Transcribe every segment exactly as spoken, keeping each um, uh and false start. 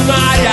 na área.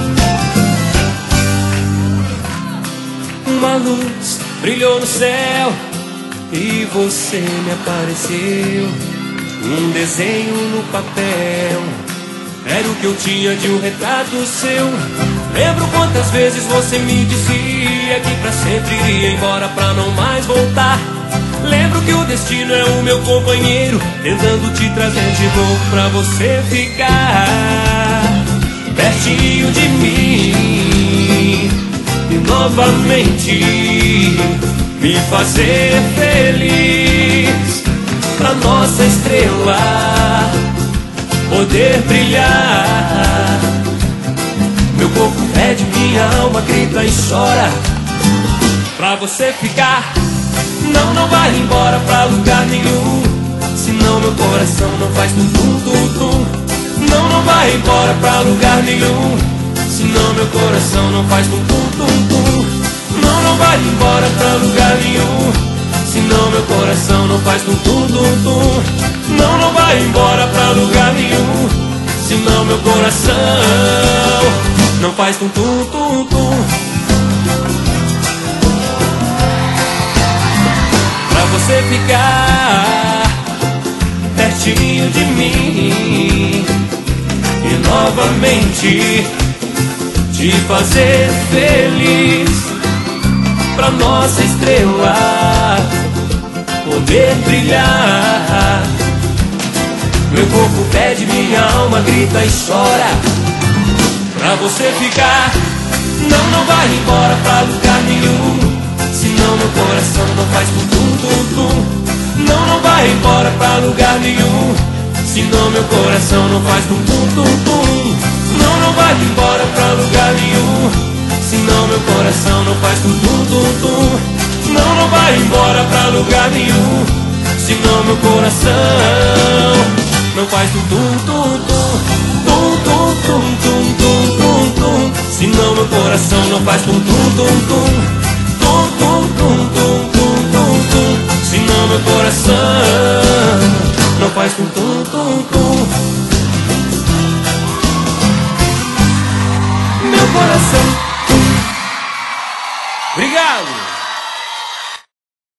Uma luz brilhou no céu e você me apareceu. Um desenho no papel era o que eu tinha de um retrato seu. Lembro quantas vezes você me dizia que pra sempre iria embora pra não mais voltar. Lembro que o destino é o meu companheiro, tentando te trazer de novo pra você ficar pertinho de mim e novamente me fazer feliz, pra nossa estrela poder brilhar. Meu corpo pede, minha alma grita e chora pra você ficar. Não, não vai embora pra lugar nenhum, senão meu coração não faz tum tum tum tum. Não, não vai embora pra lugar nenhum, senão meu coração não faz tum tum tum tum. Não, não vai embora pra lugar nenhum, senão meu coração não faz tum tum tum tum. Não, não vai embora pra lugar nenhum, senão meu coração não faz tum tum tum tum. Pra você ficar pertinho de mim e novamente te fazer feliz, pra nossa estrela poder brilhar. Meu corpo pede, minha alma grita e chora pra você ficar. Não, não vai embora pra lugar nenhum, senão meu coração não faz tum tum tum tum. Não, não vai embora pra lugar nenhum, senão meu coração não faz tum tum tum tum. Não, não vai embora pra lugar nenhum, senão meu coração não faz tum tum tum tum. Não, não vai embora pra lugar nenhum, senão meu coração não faz tum tum tum tum. Tum tum tum tum tum tum tum. Senão meu coração não faz tum tum tum tum. Tum tum tum tum tum tum tum. Senão meu coração não faz tum tum tum tum. Meu coração. Obrigado.